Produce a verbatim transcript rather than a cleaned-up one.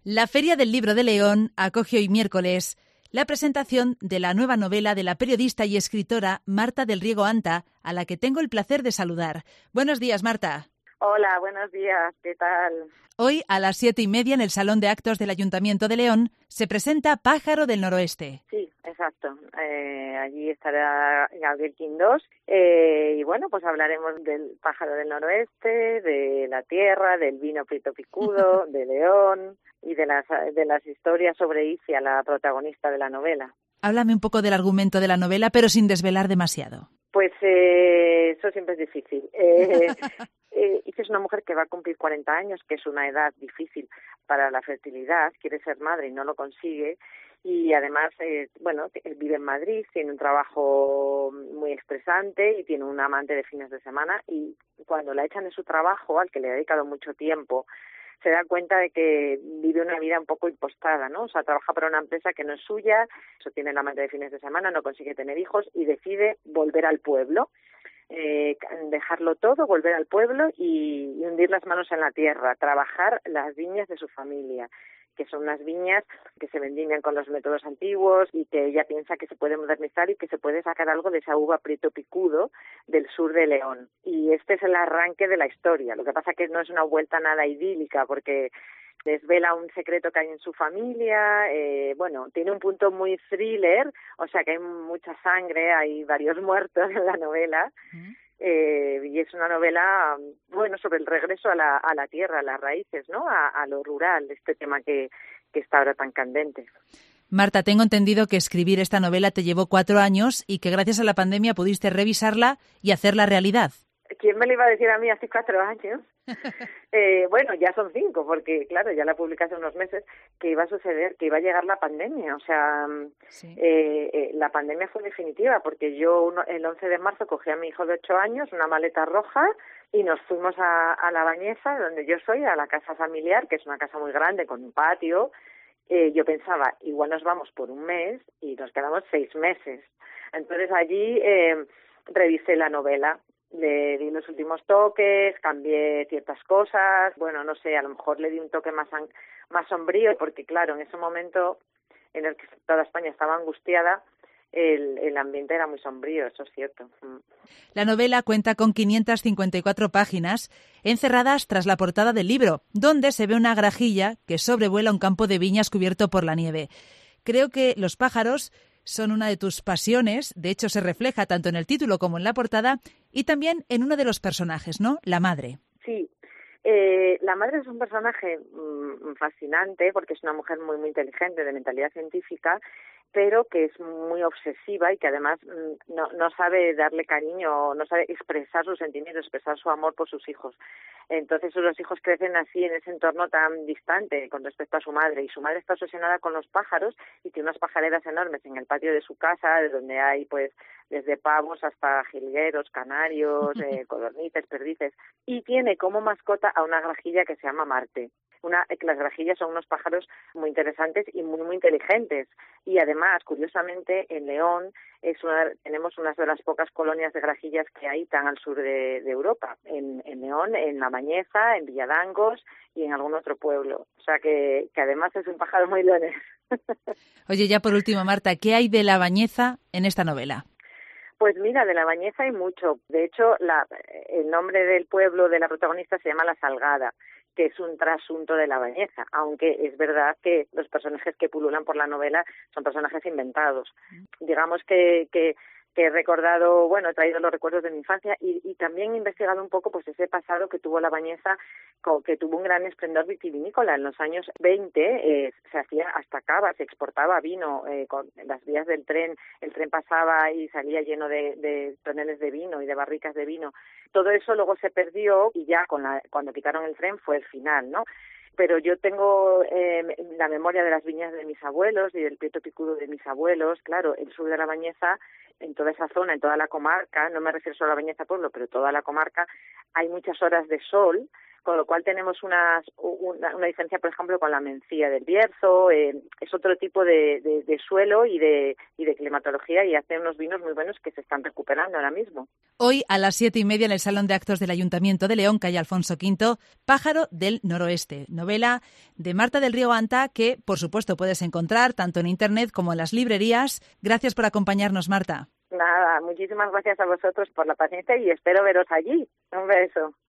La Feria del Libro de León acoge hoy miércoles la presentación de la nueva novela de la periodista y escritora Marta del Riego Anta, a la que tengo el placer de saludar. Buenos días, Marta. Hola, buenos días, ¿qué tal? Hoy, a las siete y media, en el Salón de Actos del Ayuntamiento de León, se presenta Pájaro del Noroeste. Sí, exacto. Eh, allí estará Gabriel Quindós eh, y bueno, pues hablaremos del Pájaro del Noroeste, de la tierra, del vino Prieto Picudo, de León y de las, de las historias sobre Isia, la protagonista de la novela. Háblame un poco del argumento de la novela, pero sin desvelar demasiado. Pues eh, eso siempre es difícil. Eh, eh, Isia es una mujer que va a cumplir cuarenta años, que es una edad difícil para la fertilidad, quiere ser madre y no lo consigue, y además, eh, bueno, vive en Madrid, tiene un trabajo muy estresante y tiene un amante de fines de semana, y cuando la echan de su trabajo, al que le ha dedicado mucho tiempo, se da cuenta de que vive una vida un poco impostada, ¿no? O sea, trabaja para una empresa que no es suya, eso tiene el amante de fines de semana, no consigue tener hijos y decide volver al pueblo, eh, dejarlo todo, volver al pueblo y, y hundir las manos en la tierra, trabajar las viñas de su familia, que son unas viñas que se vendimian con los métodos antiguos y que ella piensa que se puede modernizar y que se puede sacar algo de esa uva Prieto Picudo del sur de León. Y este es el arranque de la historia. Lo que pasa que no es una vuelta nada idílica porque desvela un secreto que hay en su familia, eh, bueno, tiene un punto muy thriller, o sea que hay mucha sangre, hay varios muertos en la novela. ¿Mm? Eh, y es una novela, bueno, sobre el regreso a la, a la tierra, a las raíces, ¿no? A, a lo rural, este tema que, que está ahora tan candente. Marta, tengo entendido que escribir esta novela te llevó cuatro años y que gracias a la pandemia pudiste revisarla y hacerla realidad. ¿Quién me lo iba a decir a mí hace cuatro años? eh, bueno, ya son cinco, porque claro, ya la publiqué hace unos meses, que iba a suceder, que iba a llegar la pandemia. O sea, sí. eh, eh, la pandemia fue definitiva, porque yo uno, el once de marzo cogí a mi hijo de ocho años, una maleta roja, y nos fuimos a, a La Bañeza, donde yo soy, a la casa familiar, que es una casa muy grande, con un patio. Eh, yo pensaba, igual nos vamos por un mes, y nos quedamos seis meses. Entonces allí eh, revisé la novela, le di los últimos toques, cambié ciertas cosas, bueno, no sé, a lo mejor le di un toque más más sombrío, porque claro, en ese momento en el que toda España estaba angustiada, el, el ambiente era muy sombrío, eso es cierto. La novela cuenta con quinientas cincuenta y cuatro páginas encerradas tras la portada del libro, donde se ve una grajilla que sobrevuela un campo de viñas cubierto por la nieve. Creo que los pájaros son una de tus pasiones, de hecho se refleja tanto en el título como en la portada y también en uno de los personajes, ¿no? La madre. Sí, eh, la madre es un personaje mmm, fascinante porque es una mujer muy muy inteligente, de mentalidad científica, pero que es muy obsesiva y que además mmm, no, no sabe darle cariño, no sabe expresar sus sentimientos, expresar su amor por sus hijos. Entonces los hijos crecen así en ese entorno tan distante con respecto a su madre, y su madre está obsesionada con los pájaros y tiene unas pajareras enormes en el patio de su casa, de donde hay pues desde pavos hasta jilgueros, canarios, eh, codornices, perdices, y tiene como mascota a una grajilla que se llama Marte. Una, las grajillas son unos pájaros muy interesantes y muy muy inteligentes, y además, curiosamente, en León es una, tenemos una de las pocas colonias de grajillas que hay tan al sur de, de Europa, en, en León, en La Bañeza, en Villadangos y en algún otro pueblo, o sea que, que además es un pájaro muy leonés. Oye, ya por último, Marta, ¿qué hay de La Bañeza en esta novela? Pues mira, de La Bañeza hay mucho. De hecho, la, el nombre del pueblo de la protagonista se llama La Salgada, que es un trasunto de La Bañeza, aunque es verdad que los personajes que pululan por la novela son personajes inventados. Digamos que, que, que he recordado, bueno, he traído los recuerdos de mi infancia y, y también he investigado un poco pues ese pasado que tuvo La Bañeza, que tuvo un gran esplendor vitivinícola. En los años veinte eh, se hacía hasta cava, se exportaba vino eh, con las vías del tren, el tren pasaba y salía lleno de, de toneles de vino y de barricas de vino. Todo eso luego se perdió y ya con la, cuando quitaron el tren fue el final, ¿no? Pero yo tengo eh, la memoria de las viñas de mis abuelos y del Prieto Picudo de mis abuelos. Claro, el sur de La Bañeza, en toda esa zona, en toda la comarca, no me refiero solo a La Bañeza pueblo, pero toda la comarca, hay muchas horas de sol con lo cual tenemos unas, una, una diferencia, por ejemplo, con la Mencía del Bierzo, eh, es otro tipo de, de, de suelo y de, y de climatología, y hace unos vinos muy buenos que se están recuperando ahora mismo. Hoy a las siete y media en el Salón de Actos del Ayuntamiento de León, calle Alfonso Quinto, Pájaro del Noroeste, novela de Marta del Río Anta, que por supuesto puedes encontrar tanto en internet como en las librerías. Gracias por acompañarnos, Marta. Nada, muchísimas gracias a vosotros por la paciencia y espero veros allí. Un beso.